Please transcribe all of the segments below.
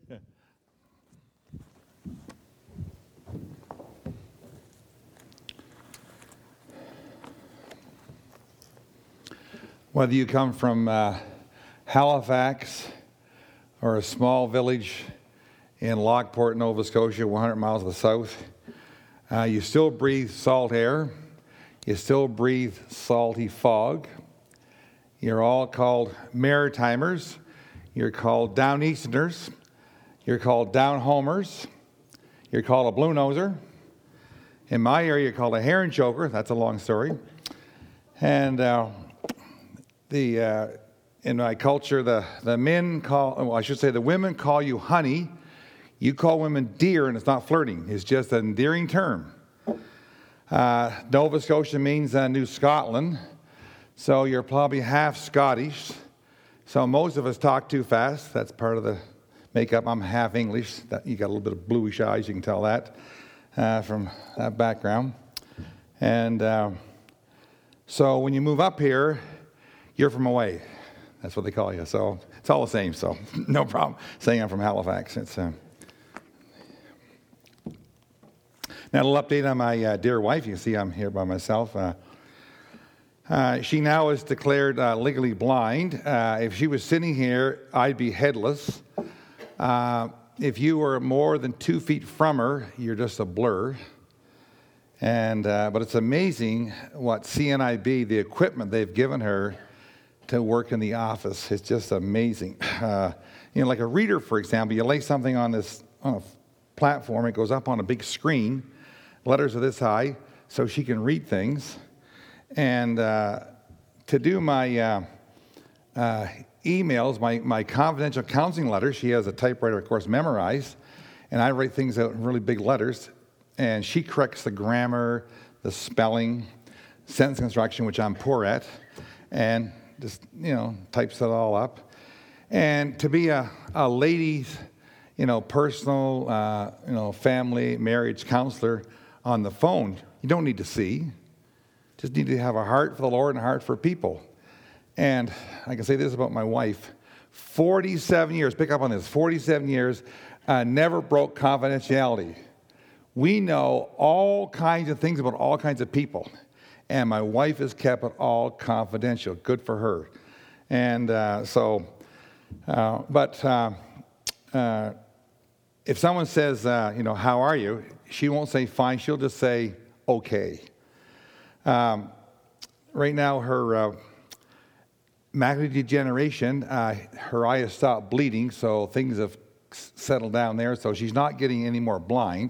Whether you come from Halifax or a small village in Lockport, Nova Scotia, 100 miles to the south, you still breathe salt air. You still breathe salty fog. You're all called Maritimers. You're called Down Easterners. You're called Down Homers. You're called a Blue Noser. In my area, you're called a Heron Choker. That's a long story. And in my culture, the men call, well, I should say the women call you honey. You call women dear, and it's not flirting. It's just an endearing term. Nova Scotia means New Scotland, so you're probably half Scottish. So most of us talk too fast. That's part of the makeup. I'm half English. You got a little bit of bluish eyes. You can tell that from that background. And so when you move up here, you're from away. That's what they call you. So it's all the same. So no problem saying I'm from Halifax. It's now, a little update on my dear wife. You can see I'm here by myself. She now is declared legally blind. If she was sitting here, I'd be headless. If you were more than 2 feet from her, you're just a blur. But it's amazing what CNIB, the equipment they've given her to work in the office. It's just amazing. Like a reader, for example, you lay something on a platform, it goes up on a big screen. Letters are this high, so she can read things. And to do my emails, my confidential counseling letters, she has a typewriter, of course, memorized, and I write things out in really big letters, and she corrects the grammar, the spelling, sentence construction, which I'm poor at, and just, types it all up. And to be a lady's, personal, family, marriage counselor on the phone, you don't need to see. Just need to have a heart for the Lord and a heart for people. And I can say this about my wife. 47 years, pick up on this, 47 years, never broke confidentiality. We know all kinds of things about all kinds of people. And my wife has kept it all confidential. Good for her. And if someone says, how are you? She won't say fine. She'll just say, okay. Right now, her macular degeneration, her eye has stopped bleeding, so things have settled down there, so she's not getting any more blind.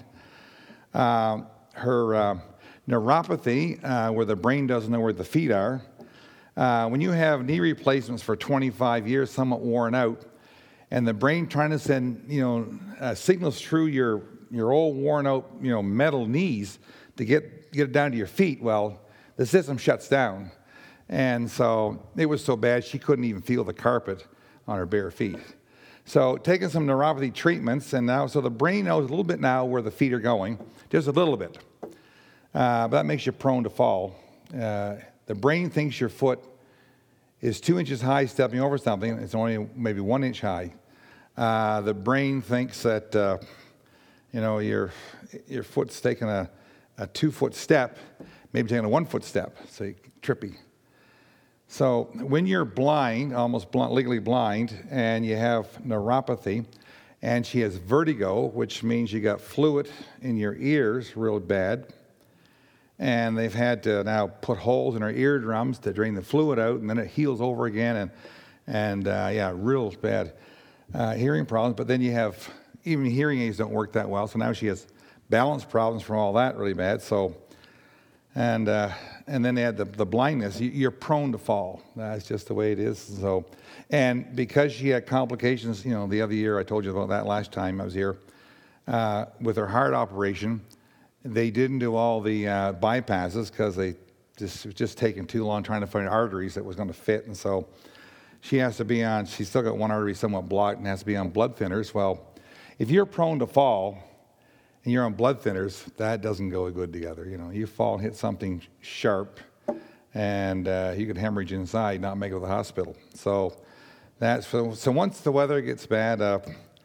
Her neuropathy, where the brain doesn't know where the feet are, when you have knee replacements for 25 years, somewhat worn out, and the brain trying to send, signals through your old worn out, metal knees to get it down to your feet, well, the system shuts down. And so it was so bad she couldn't even feel the carpet on her bare feet. So taking some neuropathy treatments, and now, so the brain knows a little bit now where the feet are going, just a little bit. But that makes you prone to fall. The brain thinks your foot is 2 inches high stepping over something. It's only maybe 1 inch high. The brain thinks that, your foot's taking a 2-foot step, maybe taking a 1-foot step, so trippy. So when you're blind, almost legally blind, and you have neuropathy, and she has vertigo, which means you got fluid in your ears real bad, and they've had to now put holes in her eardrums to drain the fluid out, and then it heals over again, and real bad hearing problems. But then you have, even hearing aids don't work that well, so now she has balance problems from all that really bad. So, and then they had the blindness. You're prone to fall. That's just the way it is. So, and because she had complications, the other year, I told you about that last time I was here, with her heart operation, they didn't do all the bypasses because it was just taking too long trying to find arteries that was going to fit. And so she has to be on, she's still got one artery somewhat blocked and has to be on blood thinners. Well, if you're prone to fall and you're on blood thinners, that doesn't go good together. You fall and hit something sharp, and you could hemorrhage inside, not make it to the hospital. So once the weather gets bad,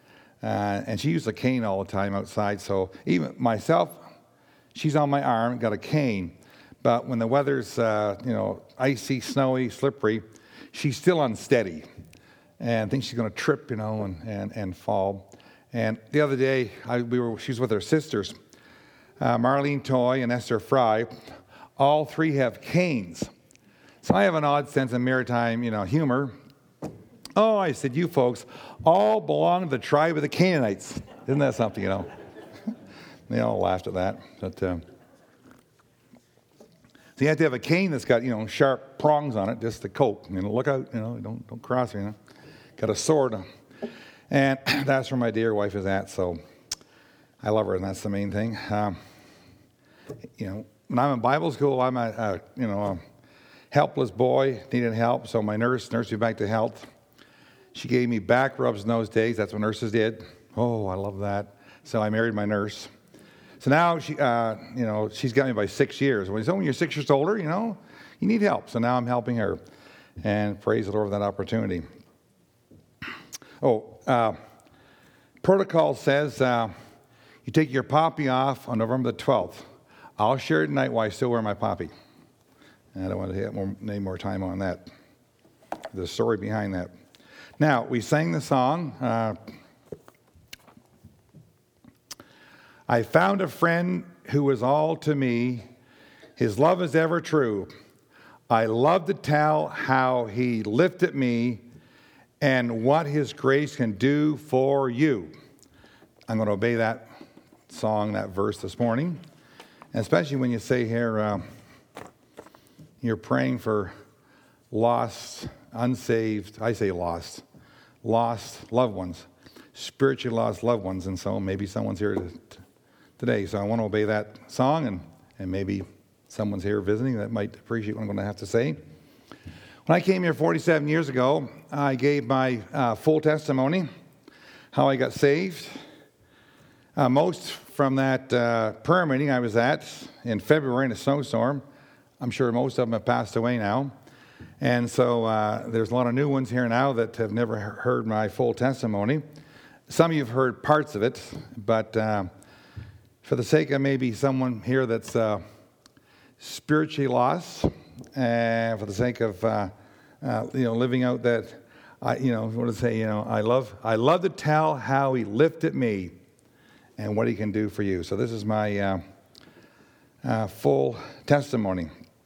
And she used a cane all the time outside. So even myself, she's on my arm, got a cane. But when the weather's, icy, snowy, slippery, she's still unsteady. And thinks she's going to trip, and fall. And the other day, she was with her sisters, Marlene Toy and Esther Fry. All three have canes. So I have an odd sense of maritime, humor. Oh, I said, you folks all belong to the tribe of the Canaanites. Isn't that something, They all laughed at that. But so you have to have a cane that's got, sharp prongs on it just to cope. Look out, don't cross me, Got a sword. And that's where my dear wife is at, so I love her, and that's the main thing. When I'm in Bible school, I'm a helpless boy, needed help, so my nurse nursed me back to health. She gave me back rubs in those days. That's what nurses did. Oh, I love that. So I married my nurse. So now she's got me by 6 years. When you're 6 years older, you need help. So now I'm helping her, and praise the Lord for that opportunity. Protocol says you take your poppy off on November the 12th. I'll share it tonight while I still wear my poppy. And I don't want to have any more time on that. The story behind that. Now, we sang the song. I found a friend who was all to me. His love is ever true. I love to tell how he lifted me and what his grace can do for you. I'm going to obey that song, that verse this morning. And especially when you say here, you're praying for lost, unsaved, I say lost loved ones, spiritually lost loved ones. And so maybe someone's here today. So I want to obey that song, and maybe someone's here visiting that might appreciate what I'm going to have to say. When I came here 47 years ago, I gave my full testimony, how I got saved. Most from that prayer meeting I was at in February in a snowstorm. I'm sure most of them have passed away now. And so there's a lot of new ones here now that have never heard my full testimony. Some of you have heard parts of it, but for the sake of maybe someone here that's spiritually lost, and for the sake of living out that, I love to tell how he lifted me and what he can do for you. So this is my full testimony.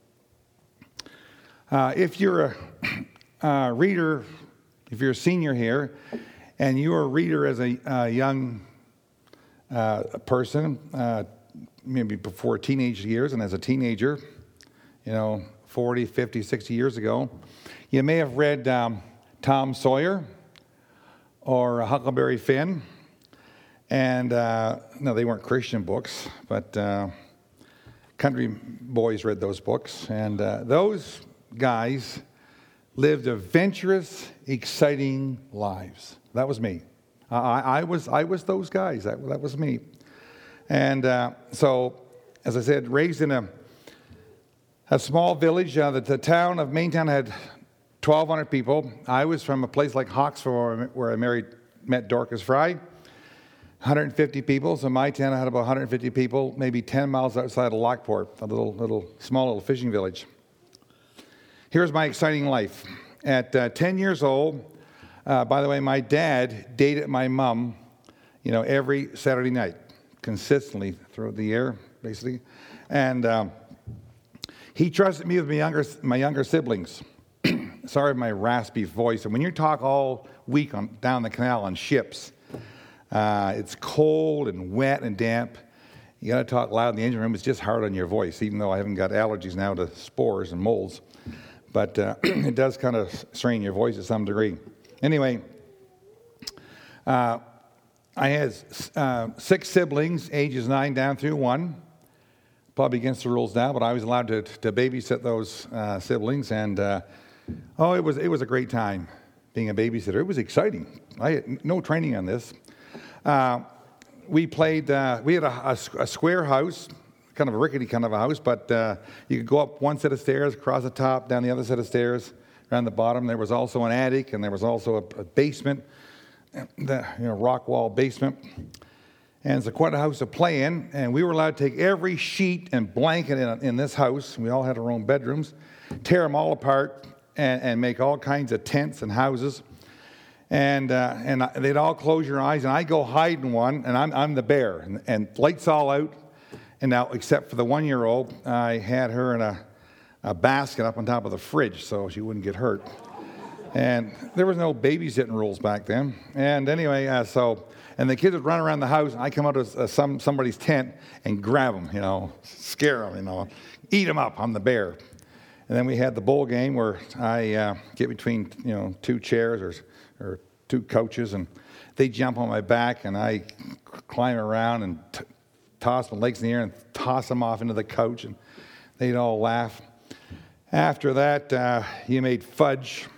If you're a reader, if you're a senior here, and you're a reader as a young person, maybe before teenage years and as a teenager, 40, 50, 60 years ago, you may have read Tom Sawyer or Huckleberry Finn. And, no, they weren't Christian books, but country boys read those books. And those guys lived adventurous, exciting lives. That was me. I was those guys. That was me. And so, as I said, raised in a small village. The town of Maintown had 1,200 people. I was from a place like Hawksville where I met Dorcas Fry. 150 people. So my town had about 150 people, maybe 10 miles outside of Lockport, a small little fishing village. Here's my exciting life. At 10 years old, by the way, my dad dated my mom, every Saturday night, consistently throughout the year, basically. And he trusted me with my younger siblings. Sorry for my raspy voice. And when you talk all week down the canal on ships, it's cold and wet and damp. You got to talk loud in the engine room. It's just hard on your voice, even though I haven't got allergies now to spores and molds. But it does kind of strain your voice to some degree. Anyway, I had 6 siblings, ages 9 down through 1. Probably against the rules now, but I was allowed to babysit those siblings. And, it was a great time being a babysitter. It was exciting. I had no training on this. We played, we had a square house, kind of a rickety kind of a house, but you could go up one set of stairs, across the top, down the other set of stairs, around the bottom. There was also an attic, and there was also a basement. rock wall basement. And it's quite a house to play in. And we were allowed to take every sheet and blanket in this house. We all had our own bedrooms, tear them all apart, and make all kinds of tents and houses. And they'd all close your eyes, and I go hide in one, and I'm the bear. And lights all out. And now, except for the 1-year-old, I had her in a basket up on top of the fridge so she wouldn't get hurt. And there was no babysitting rules back then. And anyway, and the kids would run around the house, and I come out of somebody's tent and grab them, scare them, eat them up. I'm the bear. And then we had the bowl game where I get between, 2 chairs or 2 couches, and they jump on my back, and I climb around and toss my legs in the air and toss them off into the couch, and they'd all laugh. After that, you made fudge.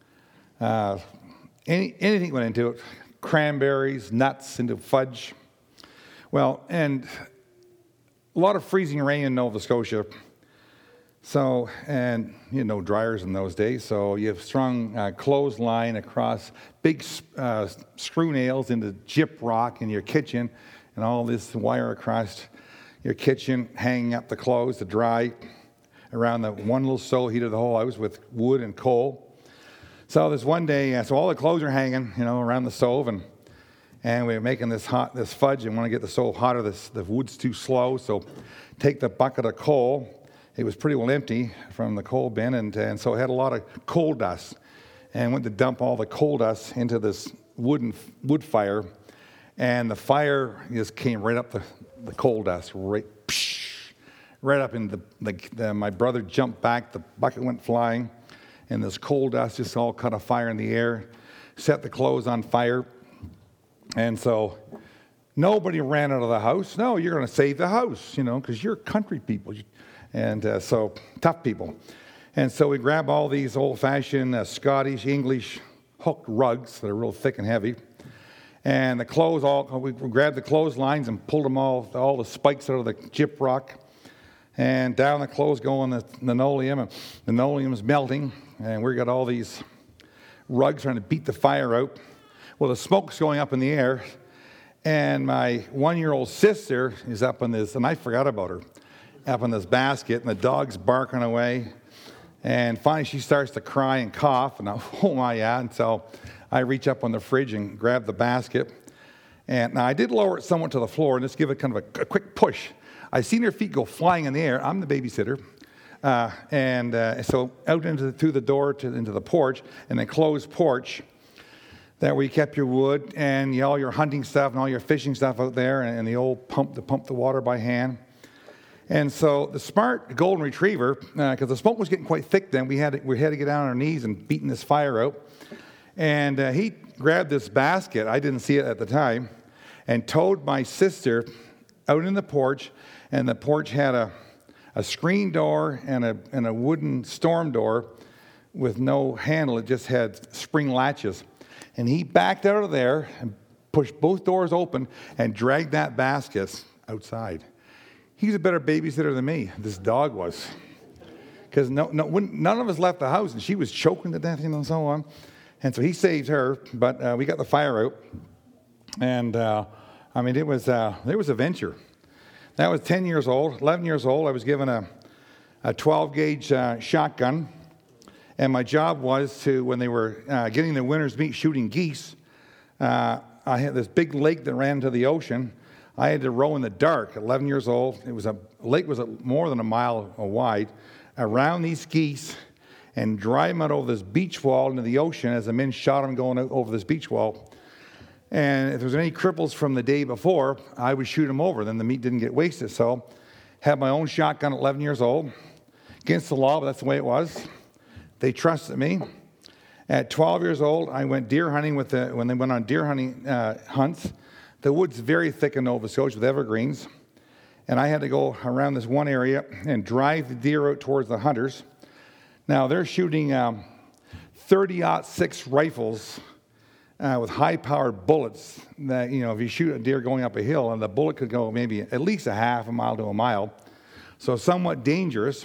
Anything went into it. Cranberries, nuts into fudge. Well, and a lot of freezing rain in Nova Scotia. So, and dryers in those days. So you have strung clothesline across big screw nails into gyprock in your kitchen, and all this wire across your kitchen, hanging up the clothes to dry around the one little stove heated the whole house with wood and coal. So this one day, so all the clothes are hanging, around the stove, and we're making this fudge, and want to get the stove hotter. The wood's too slow, so take the bucket of coal. It was pretty well empty from the coal bin, and so it had a lot of coal dust, and went to dump all the coal dust into this wood fire. And the fire just came right up the coal dust, right up in my brother jumped back, the bucket went flying, and this coal dust just all caught a fire in the air, set the clothes on fire. And so nobody ran out of the house. No, you're going to save the house, because you're country people. And so tough people. And so we grab all these old-fashioned Scottish, English hooked rugs that are real thick and heavy. And the clothes, we grabbed the clotheslines and pulled them all the spikes out of the gyprock. And down the clothes go on the linoleum, and the linoleum's melting. And we got all these rugs trying to beat the fire out. Well, the smoke's going up in the air. And my 1-year-old sister is up in this, and I forgot about her, up in this basket, and the dog's barking away. And finally she starts to cry and cough, and oh my, yeah. And so I reach up on the fridge and grab the basket. And now I did lower it somewhat to the floor and just give it kind of a quick push. I seen her feet go flying in the air. I'm the babysitter. So out through the door into the porch, and then closed porch, that where you kept your wood and all your hunting stuff and all your fishing stuff out there, and the old pump to pump the water by hand. And so the smart golden retriever, because the smoke was getting quite thick then, we had to get down on our knees and beating this fire out. And he grabbed this basket, I didn't see it at the time, and towed my sister out in the porch. And the porch had a screen door and a wooden storm door with no handle. It just had spring latches. And he backed out of there and pushed both doors open and dragged that basket outside. He's a better babysitter than me, this dog was. Because none of us left the house, and she was choking to death, and so on. And so he saved her, but we got the fire out. And, it was a venture. That was 10 years old. 11 years old, I was given a 12-gauge shotgun. And my job was to, when they were getting the winter's meat shooting geese, I had this big lake that ran into the ocean. I had to row in the dark, 11 years old. Lake was more than a mile wide, around these geese and drive them out over this beach wall into the ocean as the men shot them going out over this beach wall. And if there was any cripples from the day before, I would shoot them over. Then the meat didn't get wasted. So had my own shotgun at 11 years old. Against the law, but that's the way it was. They trusted me. At 12 years old, I went deer hunting when they went on deer hunting hunts. The wood's very thick in Nova Scotia with evergreens. And I had to go around this one area and drive the deer out towards the hunters. Now, they're shooting 30-06 rifles with high-powered bullets that, if you shoot a deer going up a hill, and the bullet could go maybe at least a half a mile to a mile. So somewhat dangerous.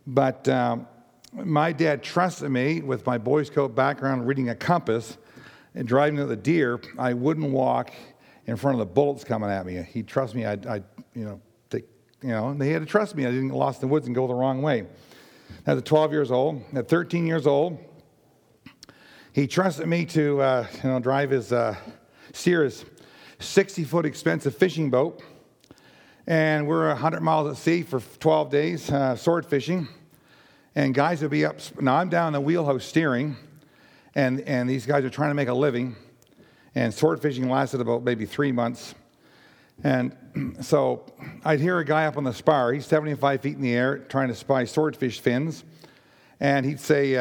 But my dad trusted me with my Boy Scout background reading a compass and driving to the deer, I wouldn't walk in front of the bullets coming at me. He'd trust me. They had to trust me. I didn't get lost in the woods and go the wrong way. At 12 years old, at 13 years old, he trusted me to drive his steer his 60-foot expensive fishing boat. And we're 100 miles at sea for 12 days, sword fishing. And guys would be up. Now, I'm down in the wheelhouse steering, and these guys are trying to make a living. And sword fishing lasted about maybe 3 months. And so I'd hear a guy up on the spar. He's 75 feet in the air trying to spy swordfish fins. And he'd say,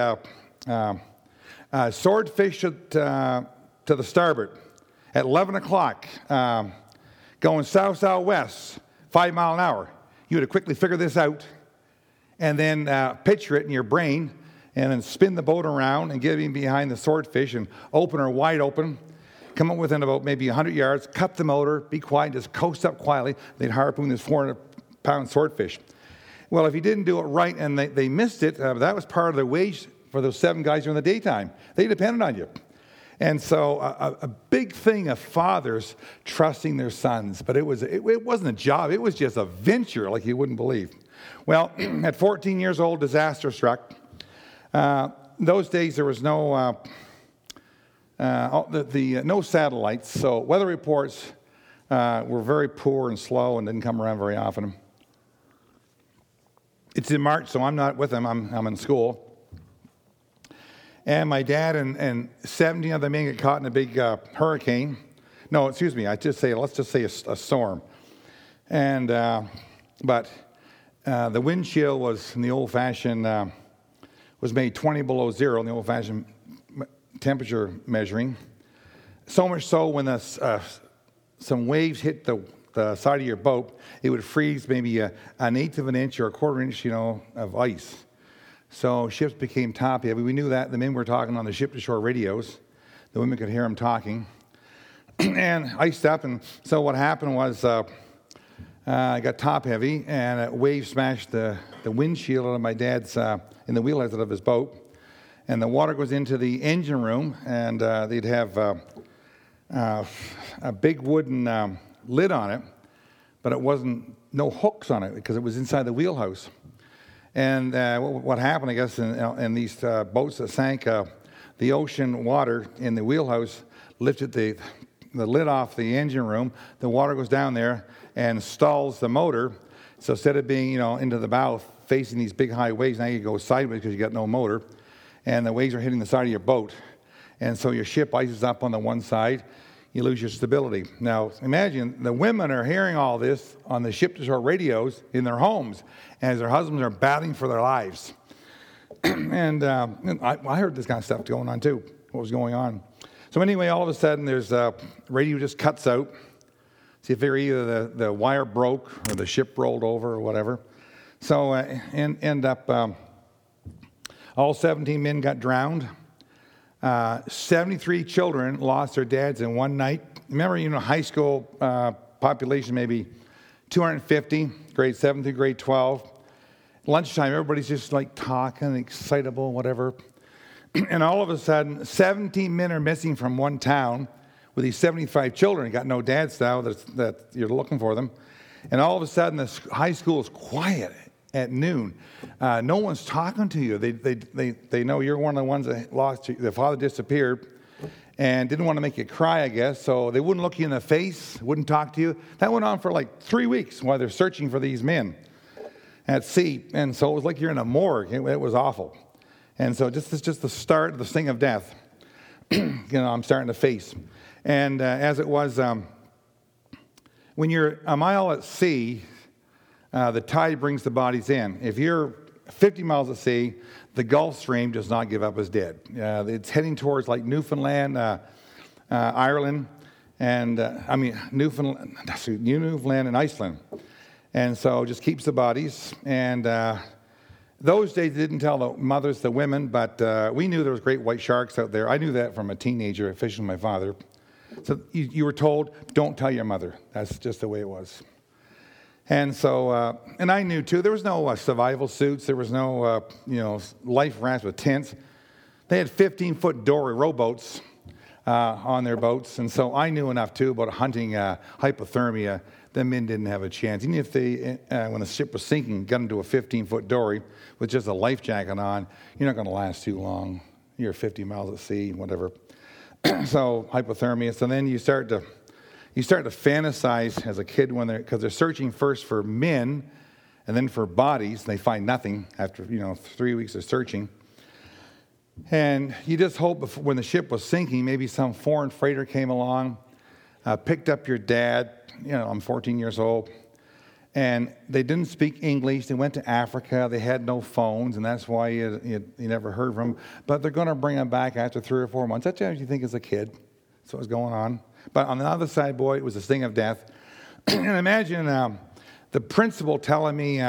swordfish to the starboard at 11 o'clock, going south-southwest, 5 mile an hour. You would have quickly figured this out and then picture it in your brain and then spin the boat around and get in behind the swordfish and open her wide open, come up within about maybe 100 yards, cut the motor, be quiet, just coast up quietly. They'd harpoon this 400-pound swordfish. Well, if you didn't do it right and they missed it, that was part of their wage for those 7 guys during the daytime. They depended on you. And so a big thing of fathers trusting their sons. But it wasn't a job. It was just a venture like you wouldn't believe. Well, at 14 years old, disaster struck. Those days there was no satellites. So weather reports were very poor and slow and didn't come around very often. It's in March, so I'm not with them. I'm in school. And my dad and 17 other men get caught in a big hurricane. No, excuse me. Let's just say a storm. And but the wind chill was in the old-fashioned was made 20 below zero in the old-fashioned temperature measuring. So much so when some waves hit the side of your boat, it would freeze maybe an eighth of an inch or a quarter inch, of ice. So ships became top-heavy. We knew that. The men were talking on the ship-to-shore radios. The women could hear them talking. And iced up. And so what happened was I got top-heavy, and a wave smashed the windshield out of my dad's, in the wheelhouse of his boat. And the water goes into the engine room, and they'd have a big wooden lid on it, but it wasn't no hooks on it because it was inside the wheelhouse. And what happened, I guess, in these boats that sank, the ocean water in the wheelhouse lifted the lid off the engine room. The water goes down there and stalls the motor. So instead of being, into the bow, facing these big high waves, now you go sideways because you got no motor. And the waves are hitting the side of your boat. And so your ship ices up on the one side. You lose your stability. Now, imagine the women are hearing all this on the ship-to-shore radios in their homes as their husbands are battling for their lives. and I heard this kind of stuff going on, too, what was going on. So anyway, all of a sudden, there's radio just cuts out. So you figure either the wire broke or the ship rolled over or whatever. So end up, all 17 men got drowned. 73 children lost their dads in one night. Remember, high school population, maybe 250, grade 7 through grade 12. Lunchtime, everybody's just like talking, excitable, whatever. And all of a sudden, 17 men are missing from one town with these 75 children. Got no dads now that you're looking for them. And all of a sudden, the high school is quiet at noon. No one's talking to you. They know you're one of the ones that lost you. The father disappeared and didn't want to make you cry, I guess. So they wouldn't look you in the face, wouldn't talk to you. That went on for like 3 weeks while they're searching for these men at sea. And so it was like you're in a morgue. It was awful. And so this is just the start of the sting of death. I'm starting to face. And as it was, when you're a mile at sea, the tide brings the bodies in. If you're 50 miles at sea, the Gulf Stream does not give up as dead. It's heading towards like Newfoundland, Ireland, and Newfoundland and Iceland. And so it just keeps the bodies. And those days didn't tell the mothers, the women, but we knew there was great white sharks out there. I knew that from a teenager fishing with my father. So you were told, don't tell your mother. That's just the way it was. And so, and I knew too, there was no survival suits. There was no, life rafts with tents. They had 15-foot dory rowboats on their boats. And so I knew enough, too, about hunting hypothermia. The men didn't have a chance. Even if they, when the ship was sinking, got into a 15-foot dory with just a life jacket on, you're not going to last too long. You're 50 miles at sea, whatever. So hypothermia. So then you start to fantasize as a kid because they're searching first for men and then for bodies. They find nothing after 3 weeks of searching. And you just hope when the ship was sinking, maybe some foreign freighter came along, picked up your dad. I'm 14 years old. And they didn't speak English. They went to Africa. They had no phones, and that's why you never heard from them. But they're going to bring them back after 3 or 4 months. That's what you think as a kid. That's what was going on. But on the other side, boy, it was the sting of death. And imagine the principal telling me,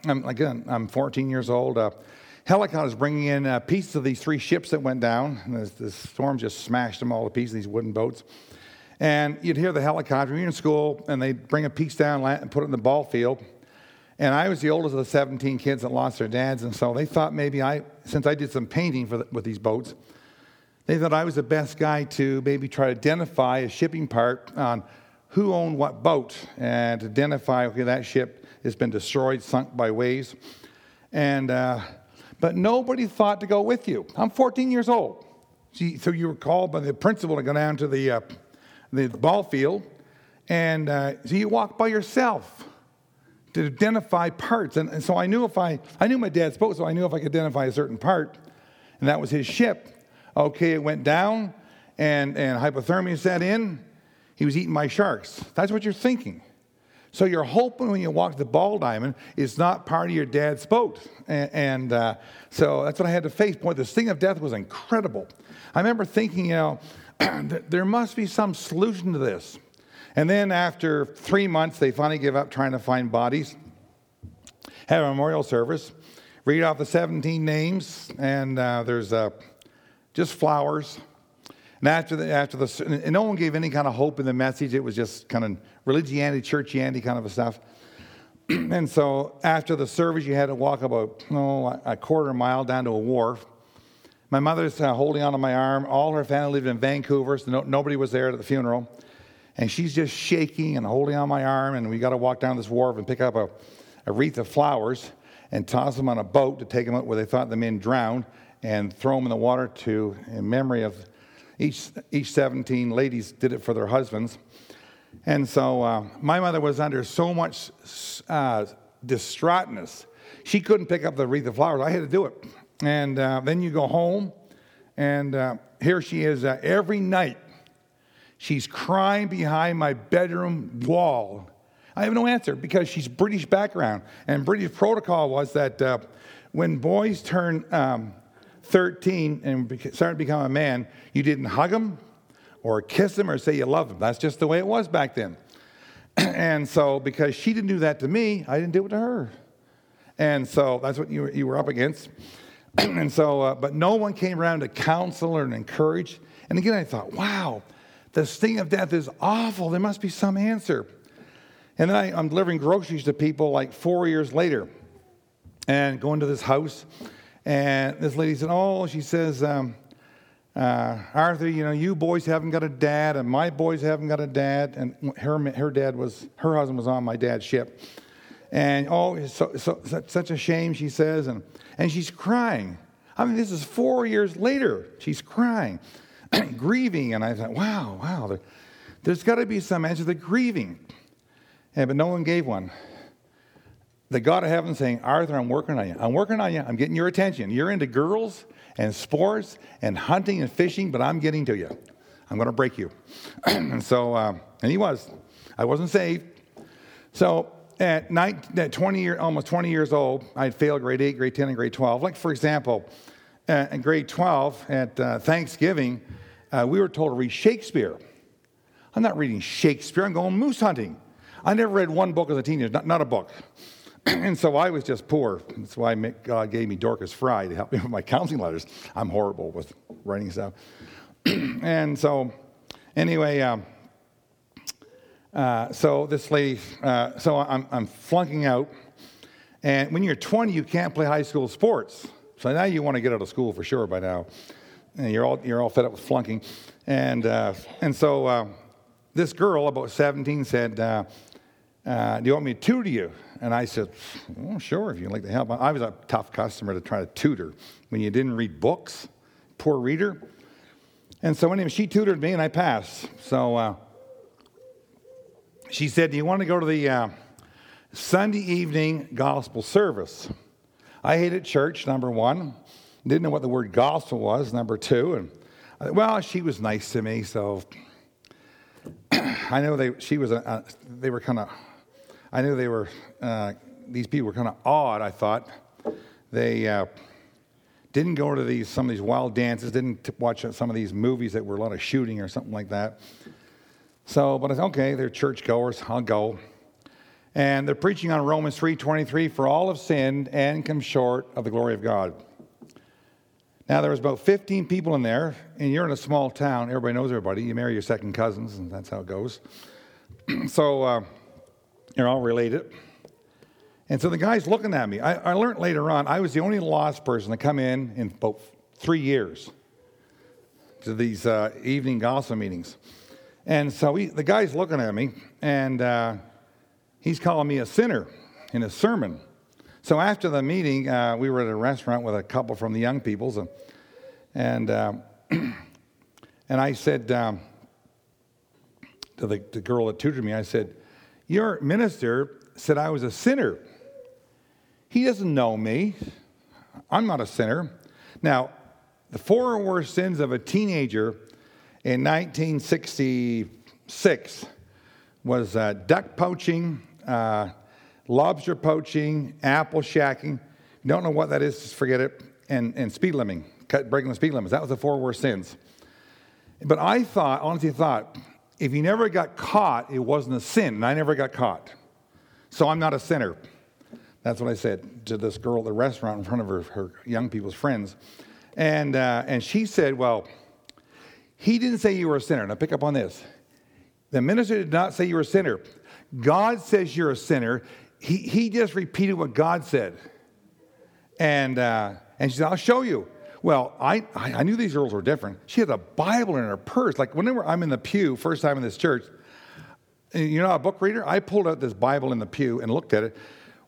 I'm 14 years old, helicopters bringing in pieces of these 3 ships that went down. And the storm just smashed them all to pieces, these wooden boats. And you'd hear the helicopter. You're in school, and they'd bring a piece down and put it in the ball field. And I was the oldest of the 17 kids that lost their dads, and so they thought maybe since I did some painting with these boats, they thought I was the best guy to maybe try to identify a shipping part on who owned what boat and identify, okay, that ship has been destroyed, sunk by waves. And but nobody thought to go with you. I'm 14 years old. So you were called by the principal to go down to the ball field, and so you walk by yourself to identify parts. And so I knew my dad's boat, so I knew if I could identify a certain part, and that was his ship. Okay, it went down, and hypothermia set in. He was eating my sharks. That's what you're thinking. So you're hoping when you walk the ball diamond, it's not part of your dad's boat. And so that's what I had to face. Boy, the sting of death was incredible. I remember thinking, there must be some solution to this. And then after 3 months, they finally give up trying to find bodies, have a memorial service, read off the 17 names, and there's just flowers. And and no one gave any kind of hope in the message. It was just kind of religianity, churchianity kind of stuff. And so after the service, you had to walk about a quarter mile down to a wharf. My mother's holding onto my arm. All her family lived in Vancouver, so nobody was there at the funeral. And she's just shaking and holding on my arm, and we got to walk down this wharf and pick up a wreath of flowers and toss them on a boat to take them out where they thought the men drowned and throw them in the water in memory of each 17 ladies did it for their husbands. And so my mother was under so much distraughtness. She couldn't pick up the wreath of flowers. I had to do it. And then you go home, and here she is every night. She's crying behind my bedroom wall. I have no answer because she's British background. And British protocol was that when boys turn 13 and started to become a man, you didn't hug them or kiss them or say you love them. That's just the way it was back then. And so because she didn't do that to me, I didn't do it to her. And so that's what you were up against. And so, but no one came around to counsel or encourage. And again, I thought, wow, the sting of death is awful. There must be some answer. And then I'm delivering groceries to people like 4 years later and going to this house. And this lady said, she says, Arthur, you boys haven't got a dad, and my boys haven't got a dad. And her husband was on my dad's ship. And such a shame, she says, and she's crying. I mean, this is 4 years later. She's crying, grieving, and I thought, wow, there's got to be some answer to grieving. But no one gave one. The God of heaven saying, Arthur, I'm working on you. I'm getting your attention. You're into girls and sports and hunting and fishing, but I'm getting to you. I'm going to break you. And so, and he was. I wasn't saved. So at almost 20 years old, I'd failed grade 8, grade 10, and grade 12. Like, for example, in grade 12 at Thanksgiving, we were told to read Shakespeare. I'm not reading Shakespeare. I'm going moose hunting. I never read one book as a teenager, not a book. And so I was just poor. That's why God gave me Dorcas Fry to help me with my counseling letters. I'm horrible with writing stuff. And so, anyway, so this lady, so I'm flunking out. And when you're 20, you can't play high school sports. So now you want to get out of school for sure by now. And you're all fed up with flunking. And so this girl, about 17, said, do you want me to tutor you? And I said, well, sure, if you'd like to help. I was a tough customer to try to tutor when you didn't read books, poor reader. And so anyway, she tutored me, and I passed. So she said, do you want to go to the Sunday evening gospel service? I hated church, number one. Didn't know what the word gospel was, number two. And well, she was nice to me, so I know these people were kind of odd, I thought. They didn't go to some of these wild dances, didn't watch some of these movies that were a lot of shooting or something like that. So, but I said, okay, they're churchgoers, I'll go. And they're preaching on Romans 3:23, for all have sinned and come short of the glory of God. Now, there was about 15 people in there, and you're in a small town. Everybody knows everybody. You marry your second cousins, and that's how it goes. So you're all related. And so the guy's looking at me. I learned later on, I was the only lost person to come in about 3 years to these evening gospel meetings. And so the guy's looking at me, and he's calling me a sinner in his sermon. So after the meeting, we were at a restaurant with a couple from the young peoples, and I said to the girl that tutored me, I said, your minister said I was a sinner. He doesn't know me. I'm not a sinner. Now, the 4 worst sins of a teenager in 1966 was duck poaching, lobster poaching, apple shacking. You don't know what that is, just forget it. And speed limiting, breaking the speed limits. That was the 4 worst sins. But I honestly thought, if you never got caught, it wasn't a sin. And I never got caught. So I'm not a sinner. That's what I said to this girl at the restaurant in front of her young people's friends. And she said, well, he didn't say you were a sinner. Now pick up on this. The minister did not say you were a sinner. God says you're a sinner. He just repeated what God said. And she said, I'll show you. Well, I knew these girls were different. She had a Bible in her purse. Like whenever I'm in the pew, first time in this church, you know, a book reader, I pulled out this Bible in the pew and looked at it.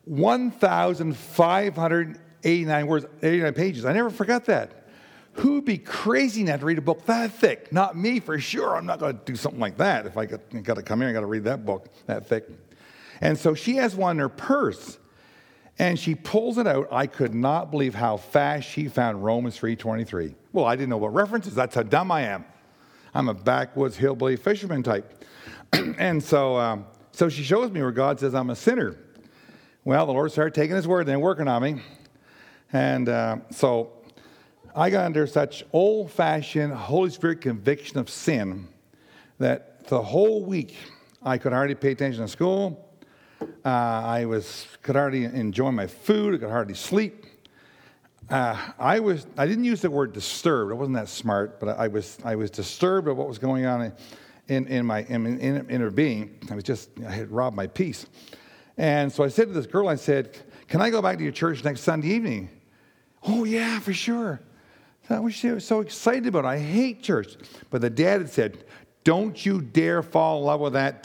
1,589 words, 89 pages. I never forgot that. Who'd be crazy enough to read a book that thick? Not me, for sure. I'm not going to do something like that. If I got to come here, I got to read that book that thick. And so she has one in her purse, and she pulls it out. I could not believe how fast she found Romans 3:23. Well, I didn't know what references. That's how dumb I am. I'm a backwoods hillbilly fisherman type. And so she shows me where God says I'm a sinner. Well, the Lord started taking his word and working on me. And so I got under such old-fashioned Holy Spirit conviction of sin that the whole week I could hardly pay attention to school. I could hardly enjoy my food. I could hardly sleep. I didn't use the word disturbed. I wasn't that smart, but I was disturbed of what was going on in my inner being. I had robbed my peace. And so I said to this girl, I said, can I go back to your church next Sunday evening? Oh, yeah, for sure. I was so excited about it. I hate church. But the dad had said, don't you dare fall in love with that,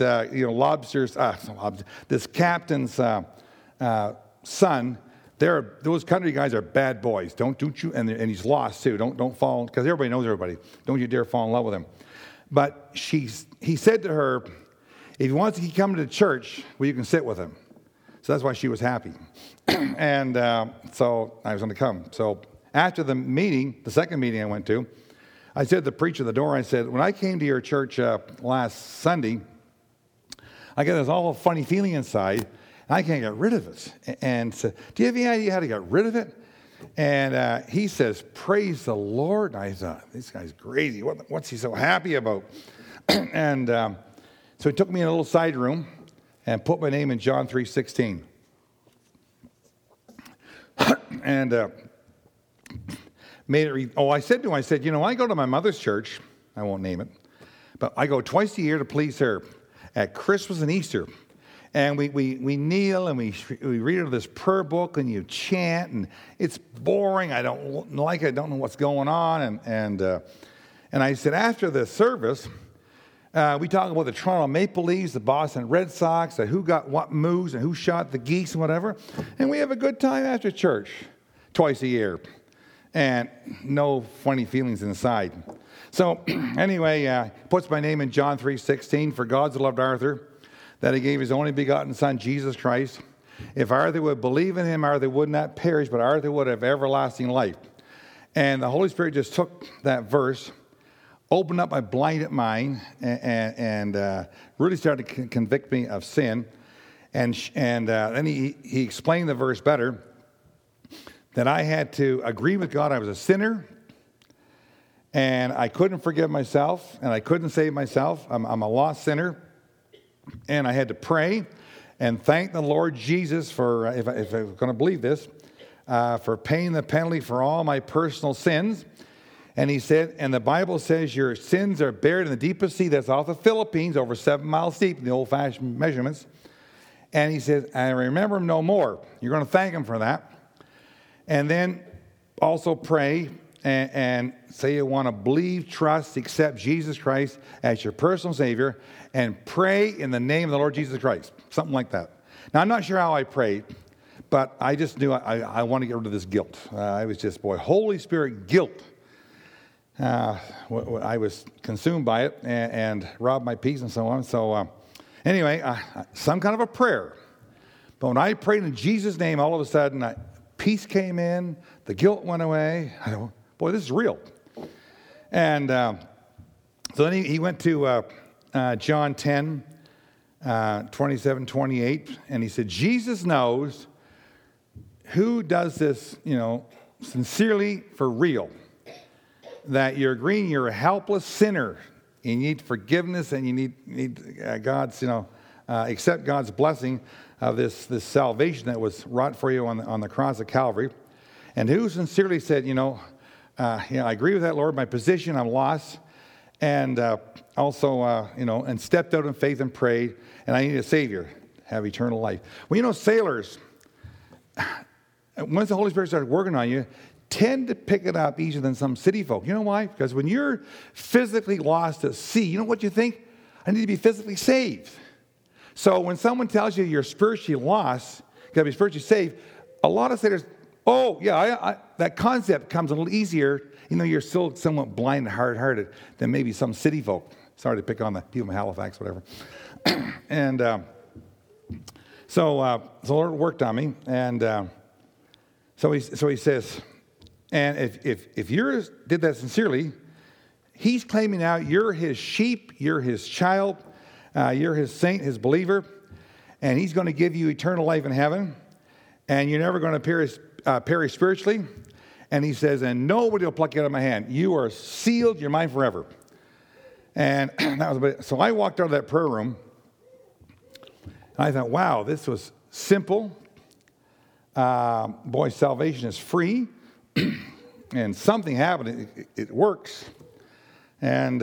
this captain's son. Those country guys are bad boys. Don't you, and he's lost too. Don't fall, because everybody knows everybody. Don't you dare fall in love with him. But he said to her, if he wants to keep coming to church, well, you can sit with him. So that's why she was happy. And so I was going to come. So after the meeting, the second meeting I went to, I said to the preacher at the door, I said, when I came to your church last Sunday, I got this awful funny feeling inside, and I can't get rid of it. And so, do you have any idea how to get rid of it? And he says, praise the Lord. And I thought, this guy's crazy. What's he so happy about? And so he took me in a little side room and put my name in John 3:16. And made it read. I said to him, I said, I go to my mother's church. I won't name it. But I go twice a year to please her at Christmas and Easter. And we kneel and we read out of this prayer book and you chant. And it's boring. I don't like it. I don't know what's going on. And And I said, after the service, we talk about the Toronto Maple Leafs, the Boston Red Sox, who got what moves and who shot the geese and whatever. And we have a good time after church twice a year. And no funny feelings inside. So anyway, puts my name in John 3:16. For God so loved Arthur that he gave his only begotten son, Jesus Christ. If Arthur would believe in him, Arthur would not perish, but Arthur would have everlasting life. And the Holy Spirit just took that verse, opened up my blinded mind, and really started to convict me of sin. And then he explained the verse better, that I had to agree with God I was a sinner, and I couldn't forgive myself, and I couldn't save myself. I'm a lost sinner, and I had to pray and thank the Lord Jesus for, if I'm going to believe this, for paying the penalty for all my personal sins. And he said, and the Bible says your sins are buried in the deepest sea that's off the Philippines, over 7 miles deep in the old-fashioned measurements. And he says, I remember him no more. You're going to thank him for that. And then also pray and say you want to believe, trust, accept Jesus Christ as your personal Savior, and pray in the name of the Lord Jesus Christ. Something like that. Now, I'm not sure how I prayed, but I just knew I want to get rid of this guilt. I was just, Holy Spirit guilt. I was consumed by it and robbed my peace and so on. So anyway, some kind of a prayer. But when I prayed in Jesus' name, all of a sudden, peace came in, the guilt went away. I thought, boy, this is real. And so then he went to John 10, 27, 28, and he said, Jesus knows who does this, sincerely for real, that you're agreeing you're a helpless sinner, you need forgiveness, and you need God's, accept God's blessing of this salvation that was wrought for you on the cross of Calvary, and who sincerely said, I agree with that, Lord, my position, I'm lost, and also, and stepped out in faith and prayed, and I need a Savior, have eternal life. Well, sailors, once the Holy Spirit started working on you, tend to pick it up easier than some city folk. You know why? Because when you're physically lost at sea, you know what you think? I need to be physically saved. So when someone tells you you're spiritually lost, you got to be spiritually saved, a lot of sailors, that concept comes a little easier. You're still somewhat blind and hard-hearted than maybe some city folk. Sorry to pick on the people in Halifax, whatever. And so the Lord worked on me, and so he says, and if you did that sincerely, he's claiming now you're his sheep, you're his child, you're his saint, his believer, and he's going to give you eternal life in heaven, and you're never going to perish spiritually. And he says, and nobody will pluck you out of my hand. You are sealed, you're mine forever. And that was a bit, so I walked out of that prayer room, and I thought, wow, this was simple. Boy, salvation is free. And something happened. It works. And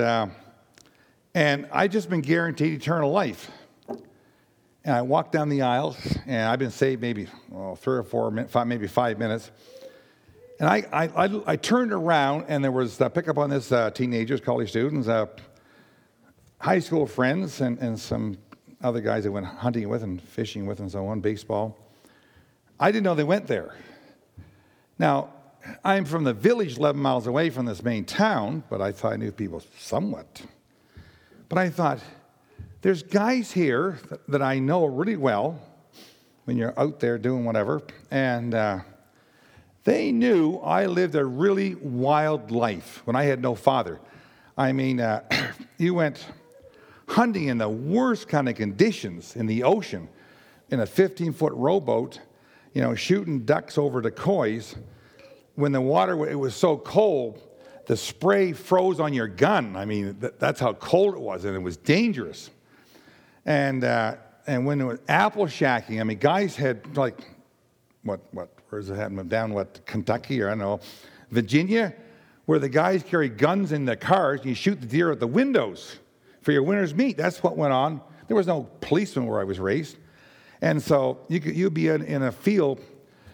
I just been guaranteed eternal life. And I walked down the aisles, and I've been saved maybe 3 or 4 minutes, maybe 5 minutes. And I turned around, and there was, pick up on this, teenagers, college students, high school friends, and some other guys I went hunting with and fishing with and so on, baseball. I didn't know they went there. Now, I'm from the village 11 miles away from this main town, but I thought I knew people somewhat. But I thought, there's guys here that I know really well when you're out there doing whatever, and they knew I lived a really wild life when I had no father. I mean, you went hunting in the worst kind of conditions in the ocean in a 15-foot rowboat, shooting ducks over decoys. When the water, it was so cold, the spray froze on your gun. I mean, that's how cold it was, and it was dangerous. And when it was apple shacking, guys had where's it happening? Down Kentucky or I don't know, Virginia, where the guys carry guns in the cars and you shoot the deer at the windows for your winter's meat. That's what went on. There was no policeman where I was raised, and so you'd be in a field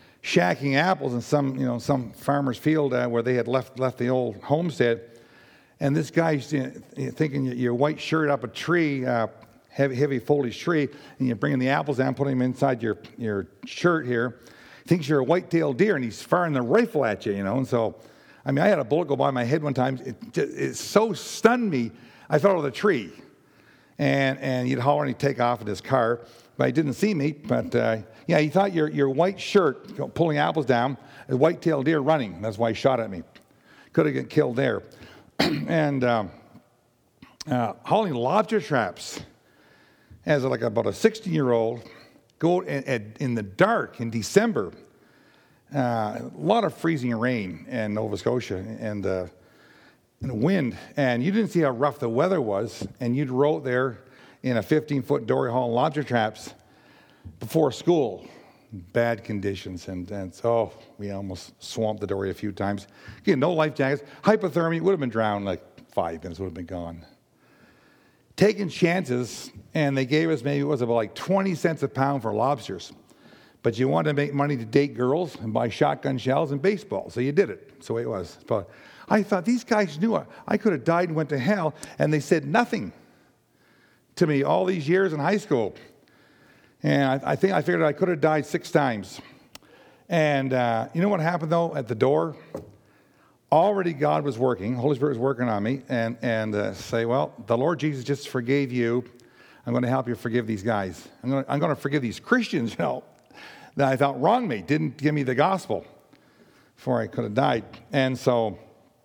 shacking apples in some farmer's field where they had left the old homestead, And this guy's thinking your white shirt up a tree, heavy foliage tree, and you're bringing the apples down, putting them inside your shirt here. He thinks you're a white-tailed deer, and he's firing the rifle at you, And so, I had a bullet go by my head one time. It so stunned me, I fell out of the tree. And he'd holler and he'd take off in his car. But he didn't see me. But, he thought your white shirt, pulling apples down, a white-tailed deer running. That's why he shot at me. Could have got killed there. And hauling lobster traps as about a 16-year-old, go in the dark in December. A lot of freezing rain in Nova Scotia and the wind. And you didn't see how rough the weather was. And you'd roll there in a 15-foot dory hauling lobster traps before school. Bad conditions. And so we almost swamped the dory a few times. Again, no life jackets. Hypothermia, would have been drowned like 5 minutes, would have been gone. Taking chances, and they gave us maybe it was about 20 cents a pound for lobsters. But you wanted to make money to date girls and buy shotgun shells and baseball, so you did it. That's the way it was. But I thought these guys knew I could have died and went to hell, and they said nothing to me all these years in high school. And I figured I could have died 6 times. And you know what happened, though, at the door? Already God was working. Holy Spirit was working on me and say, well, the Lord Jesus just forgave you. I'm going to help you forgive these guys. I'm going to forgive these Christians, that I thought wronged me, didn't give me the gospel before I could have died. And so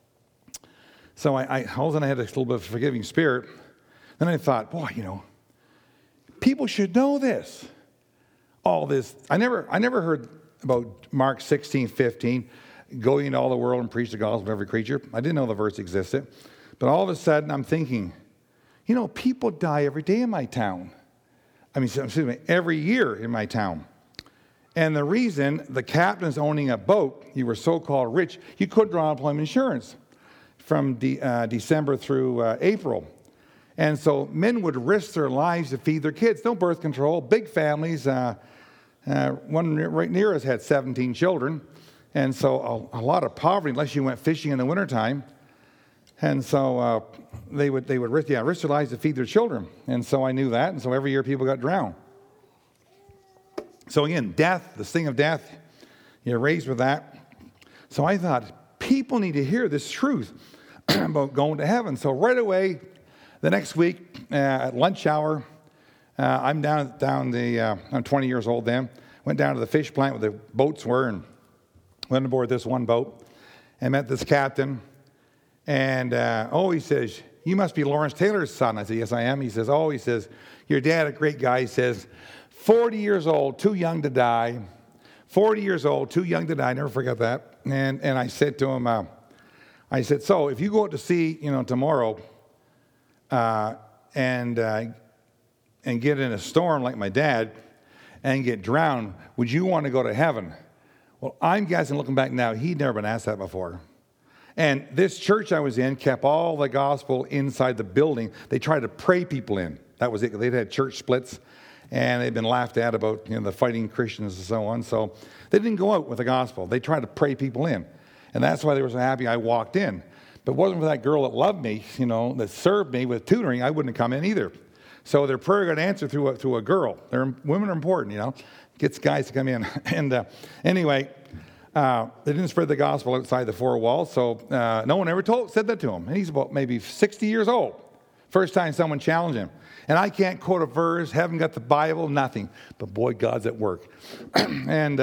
I all of a sudden I had a little bit of a forgiving spirit. Then I thought, boy, people should know this. All this. I never heard about Mark 16:15, go into all the world and preach the gospel to every creature. I didn't know the verse existed. But all of a sudden I'm thinking, people die every day in my town. Every year in my town. And the reason the captain's owning a boat, you were so-called rich, you couldn't draw unemployment insurance from December through April. And so men would risk their lives to feed their kids. No birth control, big families. One right near us had 17 children. And so a lot of poverty unless you went fishing in the wintertime. And so they would risk their lives to feed their children. And so I knew that. And so every year people got drowned. So again, death, the sting of death, you're raised with that. So I thought, people need to hear this truth about going to heaven. So right away, the next week at lunch hour, I'm I'm 20 years old then, went down to the fish plant where the boats were and went aboard this one boat and met this captain. And, he says, you must be Lawrence Taylor's son. I said, yes, I am. He says, your dad, a great guy, he says, 40 years old, too young to die. 40 years old, too young to die. Never forget that. And I said to him, so if you go out to sea, tomorrow and get in a storm like my dad and get drowned, would you want to go to heaven? Well, I'm guessing, looking back now, he'd never been asked that before. And this church I was in kept all the gospel inside the building. They tried to pray people in. That was it. They'd had church splits, and they'd been laughed at about the fighting Christians and so on. So they didn't go out with the gospel. They tried to pray people in. And that's why they were so happy I walked in. But it wasn't for that girl that loved me, that served me with tutoring, I wouldn't have come in either. So their prayer got answered through a girl. Women are important, Gets guys to come in. And anyway, they didn't spread the gospel outside the 4 walls, so no one ever said that to him. And he's about maybe 60 years old. First time someone challenged him. And I can't quote a verse, haven't got the Bible, nothing. But boy, God's at work. And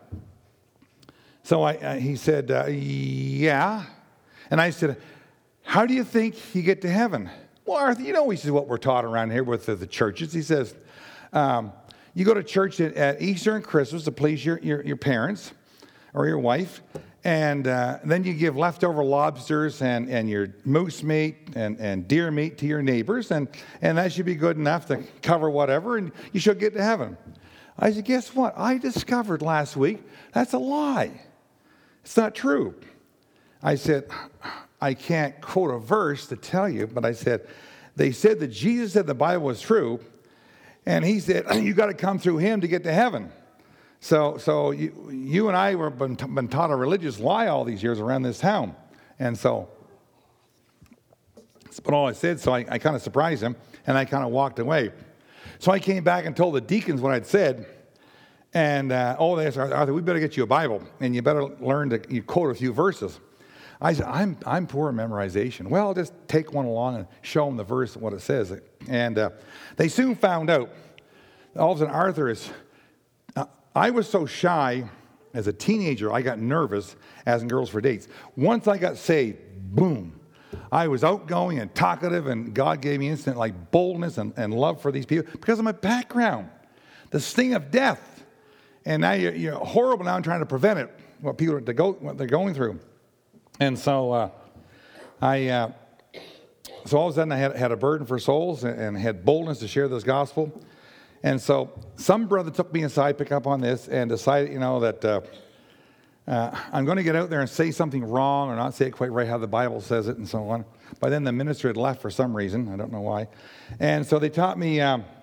so he said, yeah. And I said, how do you think you get to heaven? Well, Arthur, he says what we're taught around here with the churches. He says, you go to church at Easter and Christmas to please your parents or your wife, and then you give leftover lobsters and your moose meat and deer meat to your neighbors, and that should be good enough to cover whatever, and you should get to heaven. I said, guess what? I discovered last week that's a lie. It's not true. I said, I can't quote a verse to tell you, but I said, they said that Jesus said the Bible was true, and he said, you got to come through him to get to heaven. So you and I were been taught a religious lie all these years around this town. And so but all I said, so I kind of surprised him, and I kind of walked away. So I came back and told the deacons what I'd said, and they said, Arthur, we better get you a Bible, and you better learn to quote a few verses. I said, I'm poor at memorization. Well, just take one along and show them the verse and what it says. And they soon found out. All of a sudden, Arthur is... I was so shy as a teenager, I got nervous asking girls for dates. Once I got saved, boom. I was outgoing and talkative, and God gave me instant boldness and love for these people because of my background. The sting of death. And now you're horrible now in trying to prevent it, what they're going through. And so so all of a sudden I had a burden for souls and had boldness to share this gospel. And so some brother took me aside, pick up on this, and decided, that I'm going to get out there and say something wrong or not say it quite right how the Bible says it and so on. By then the minister had left for some reason. I don't know why. And so they taught me,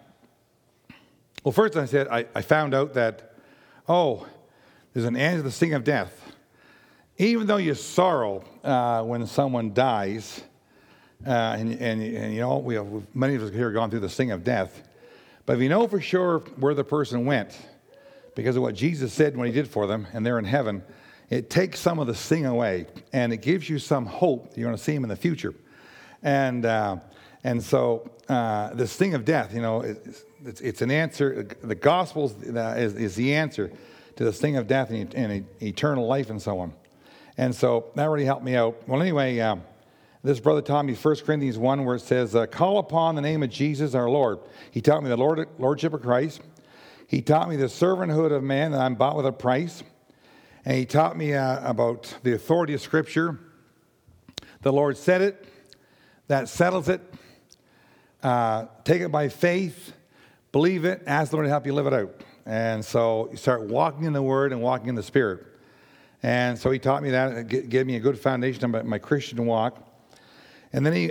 first I said, I found out that, there's an end to the sting of death. Even though you sorrow when someone dies, and many of us here have gone through the sting of death, but if you know for sure where the person went, because of what Jesus said and what he did for them, and they're in heaven, it takes some of the sting away, and it gives you some hope that you're going to see him in the future. And so the sting of death, it's an answer. The gospel is the answer to the sting of death and eternal life and so on. And so that really helped me out. Well, anyway, this brother taught me 1 Corinthians 1 where it says, call upon the name of Jesus our Lord. He taught me the lordship of Christ. He taught me the servanthood of man that I'm bought with a price. And he taught me about the authority of Scripture. The Lord said it. That settles it. Take it by faith. Believe it. Ask the Lord to help you live it out. And so you start walking in the Word and walking in the Spirit. And so he taught me that. It gave me a good foundation of my Christian walk. And then he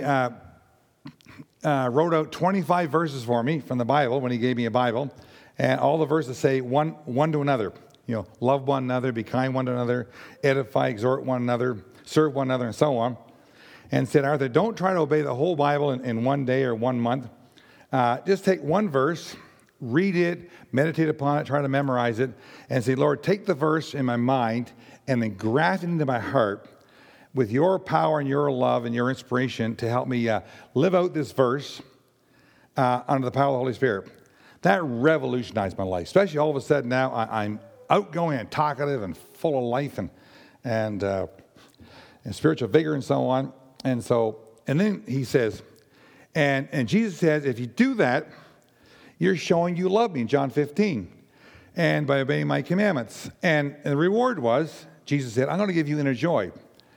wrote out 25 verses for me from the Bible when he gave me a Bible. And all the verses say one to another. Love one another, be kind one to another, edify, exhort one another, serve one another, and so on. And said, Arthur, don't try to obey the whole Bible in one day or 1 month. Just take one verse, read it, meditate upon it, try to memorize it, and say, Lord, take the verse in my mind and then graft it into my heart with your power and your love and your inspiration to help me live out this verse under the power of the Holy Spirit. That revolutionized my life, especially all of a sudden now I'm outgoing and talkative and full of life and spiritual vigor and so on. And then he says, and Jesus says, if you do that, you're showing you love me in John 15 and by obeying my commandments. And the reward was, Jesus said, I'm going to give you inner joy.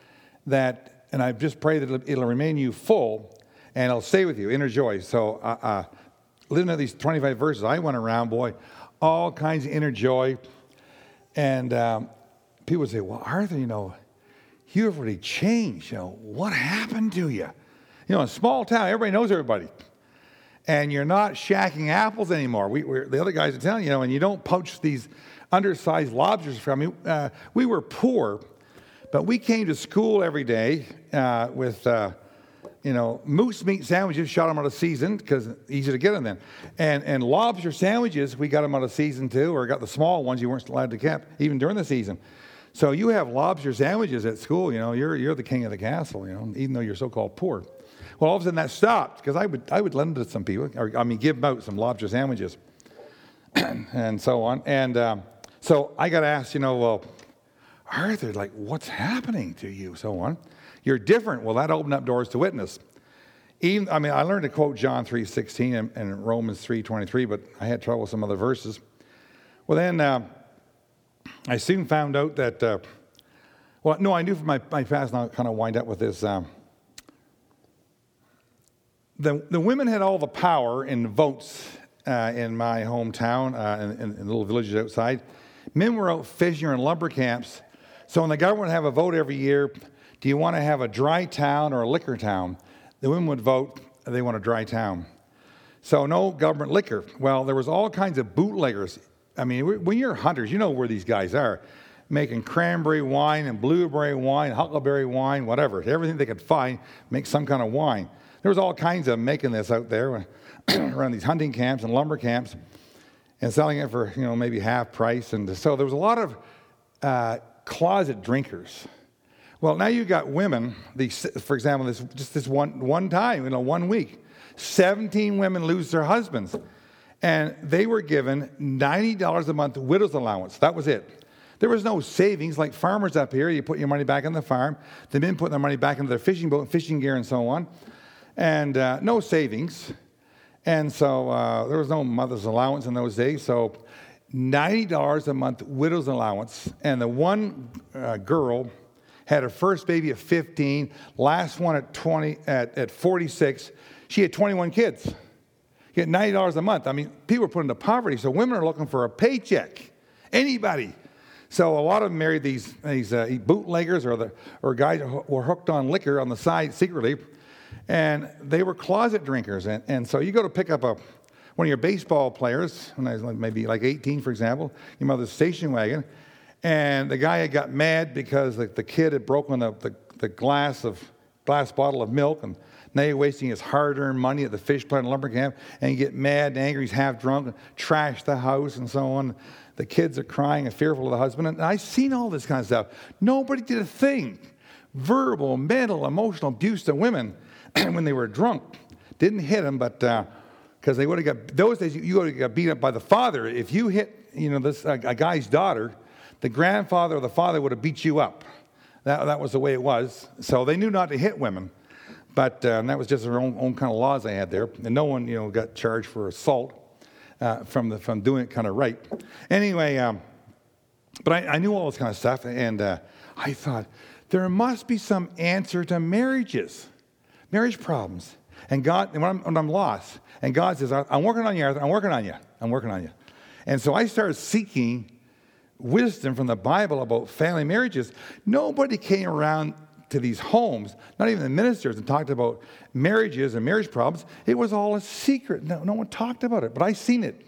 And I just pray that it'll remain you full and it'll stay with you, inner joy. So listening to these 25 verses, I went around, all kinds of inner joy. And people would say, well, Arthur, you've really changed. What happened to you? A small town, everybody knows everybody. And you're not shacking apples anymore. The other guys are telling you, and you don't poach these undersized lobsters from me. We were poor, but we came to school every day with, moose meat sandwiches, shot them out of season because easy to get them then. And lobster sandwiches, we got them out of season too, or got the small ones you weren't allowed to keep even during the season. So you have lobster sandwiches at school, you're the king of the castle, even though you're so-called poor. Well, all of a sudden that stopped because I would lend it to some people, give them out some lobster sandwiches and so on. And so I got asked, Arthur, what's happening to you? So on. You're different. Well, that opened up doors to witness. I learned to quote John 3:16 and Romans 3:23, but I had trouble with some other verses. Well, then I soon found out that, I knew from my past, and I'll kind of wind up with this. The women had all the power and votes in my hometown, in little villages outside. Men were out fishing or in lumber camps. So when the government would have a vote every year, do you want to have a dry town or a liquor town? The women would vote, they want a dry town. So no government liquor. Well, there was all kinds of bootleggers. When you're hunters, you know where these guys are. Making cranberry wine and blueberry wine, huckleberry wine, whatever. Everything they could find, make some kind of wine. there was all kinds of making this out there around these hunting camps and lumber camps and selling it for, maybe half price. And so there was a lot of closet drinkers. Well, now you've got women, for example, this one time, 1 week, 17 women lose their husbands. And they were given $90 a month widow's allowance. That was it. There was no savings like farmers up here. You put your money back on the farm. The men put their money back into their fishing boat and fishing gear and so on. And no savings. And so there was no mother's allowance in those days. So $90 a month widow's allowance. And the one girl had her first baby at 15, last one at 46. She had 21 kids. You get $90 a month. I mean, people are put into poverty, so women are looking for a paycheck. Anybody. So a lot of them married these bootleggers or guys who were hooked on liquor on the side secretly, and they were closet drinkers. And so you go to pick up one of your baseball players, when I was maybe like 18, for example, your mother's station wagon, and the guy had got mad because the kid had broken the glass bottle of milk, and now you're wasting his hard-earned money at the fish plant and lumber camp, and you get mad and angry, he's half drunk, and trash the house and so on. The kids are crying and fearful of the husband. And I've seen all this kind of stuff. Nobody did a thing. Verbal, mental, emotional abuse to women when they were drunk. Didn't hit them, but because they would have got, those days you would have got beat up by the father. If you hit, a guy's daughter, the grandfather or the father would have beat you up. That was the way it was. So they knew not to hit women. But that was just their own kind of laws they had there. And no one, got charged for assault from doing it kind of right. Anyway, but I knew all this kind of stuff. And I thought, there must be some answer to marriage problems. And God, when I'm lost, and God says, I'm working on you, Arthur. I'm working on you. And so I started seeking wisdom from the Bible about family marriages. Nobody came around to these homes, not even the ministers, and talked about marriages and marriage problems. It was all a secret. No one talked about it, but I seen it.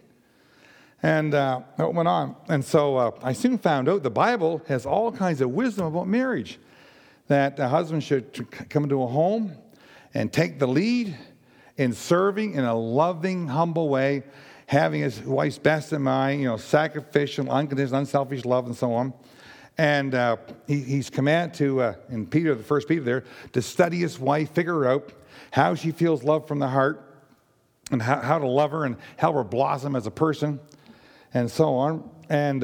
And it went on. And so I soon found out the Bible has all kinds of wisdom about marriage, that a husband should come into a home and take the lead in serving in a loving, humble way, having his wife's best in mind, sacrificial, unconditional, unselfish love, and so on. And he's commanded to, in Peter, the first Peter there, to study his wife, figure her out, how she feels love from the heart, and how to love her and help her blossom as a person, and so on. And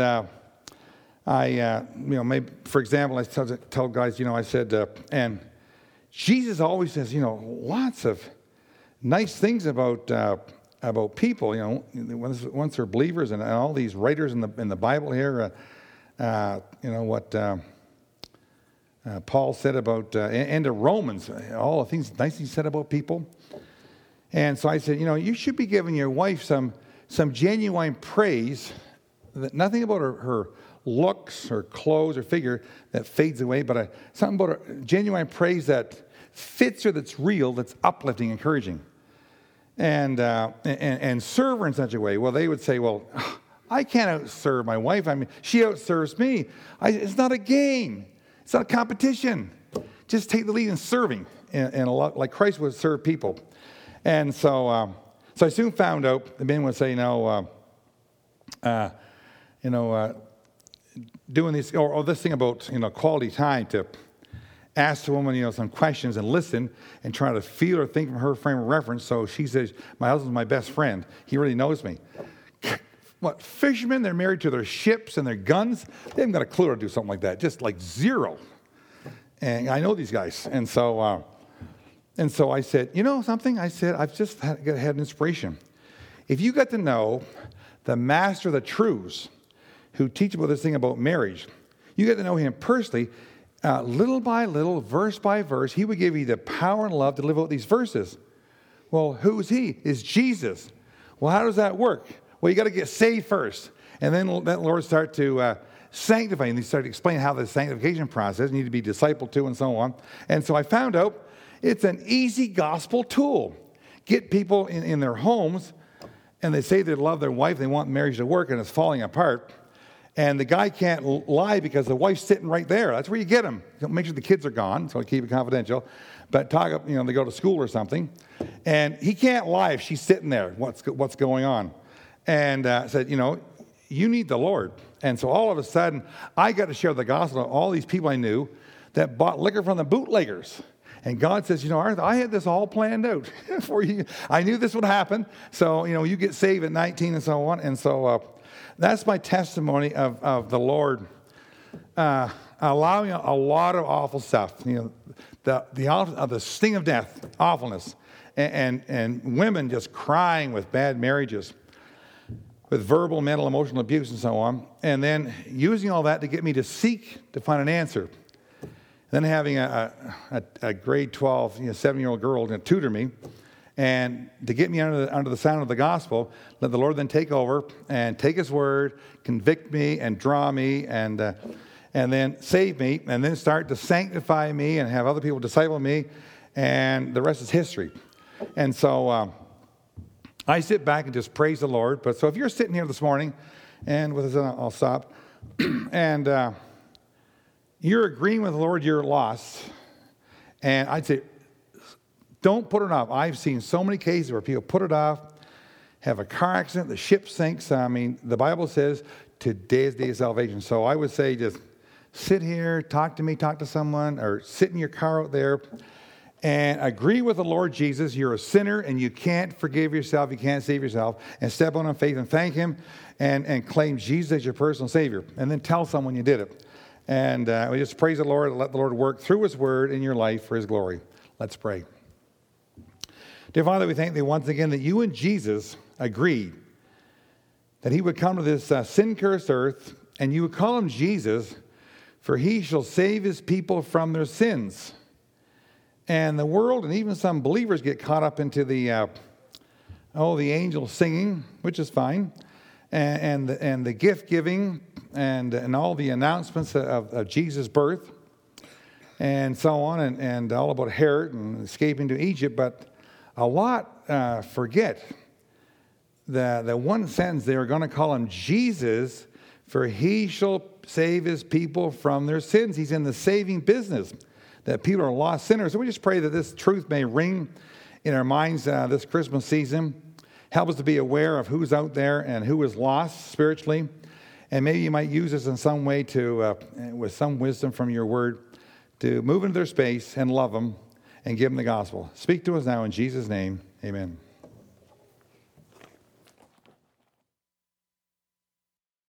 maybe, for example, I tell guys, I said, and Jesus always says, lots of nice things about people, once they're believers, and all these writers in the Bible here. What Paul said about, and to Romans, all the things nice he said about people. And so I said, you should be giving your wife some genuine praise, that nothing about her looks or clothes or figure that fades away, but something about her genuine praise that fits her, that's real, that's uplifting, encouraging. And serve her in such a way. Well, they would say, well, I can't outserve my wife. I mean, she outserves me. It's not a game. It's not a competition. Just take the lead in serving, and a lot like Christ would serve people. And so I soon found out the men would say, doing this or this thing about quality time, to ask the woman some questions and listen and try to feel or think from her frame of reference. So she says, my husband's my best friend. He really knows me. What, fishermen, they're married to their ships and their guns. They haven't got a clue how to do something like that, just like zero. And I know these guys. And so I said, something? I said, I've just had an inspiration. If you got to know the master of the truths who teach about this thing about marriage, you get to know him personally, little by little, verse by verse, he would give you the power and love to live out these verses. Well, who's he? Is Jesus. Well, how does that work? Well, you got to get saved first. And then let the Lord start to sanctify you. And he started to explain how the sanctification process need to be discipled to and so on. And so I found out it's an easy gospel tool. Get people in their homes, and they say they love their wife, they want marriage to work, and it's falling apart. And the guy can't lie because the wife's sitting right there. That's where you get him. Make sure the kids are gone, so I keep it confidential. But they go to school or something. And he can't lie if she's sitting there. What's going on? And said, you need the Lord. And so all of a sudden, I got to share the gospel to all these people I knew that bought liquor from the bootleggers. And God says, Arthur, I had this all planned out for you. I knew this would happen. So, you get saved at 19 and so on. And so that's my testimony of the Lord allowing a lot of awful stuff. The sting of death, awfulness, and women just crying with bad marriages, with verbal, mental, emotional abuse and so on. And then using all that to get me to seek to find an answer. Then having a grade 12, 7-year-old girl tutor me, and to get me under the sound of the gospel, let the Lord then take over and take His word, convict me and draw me, and then save me, and then start to sanctify me and have other people disciple me, and the rest is history. And so I sit back and just praise the Lord. But so if you're sitting here this morning, and with us, I'll stop, and you're agreeing with the Lord, you're lost. And I'd say, don't put it off. I've seen so many cases where people put it off, have a car accident, the ship sinks. The Bible says today is the day of salvation. So I would say just sit here, talk to someone, or sit in your car out there and agree with the Lord Jesus. You're a sinner and you can't forgive yourself, you can't save yourself, and step out on faith and thank Him and claim Jesus as your personal Savior. And then tell someone you did it. And we just praise the Lord and let the Lord work through His word in your life for His glory. Let's pray. Dear Father, we thank Thee once again that You and Jesus agreed that He would come to this sin-cursed earth, and You would call Him Jesus, for He shall save His people from their sins. And the world and even some believers get caught up into the angels singing, which is fine, and the gift giving, and all the announcements of Jesus' birth, and so on, and all about Herod and escaping to Egypt. But a lot forget the one sentence they are going to call Him Jesus, for He shall save His people from their sins. He's in the saving business, that people are lost sinners. So we just pray that this truth may ring in our minds this Christmas season. Help us to be aware of who's out there and who is lost spiritually. And maybe You might use this in some way to, with some wisdom from Your word, to move into their space and love them and give them the gospel. Speak to us now in Jesus' name. Amen.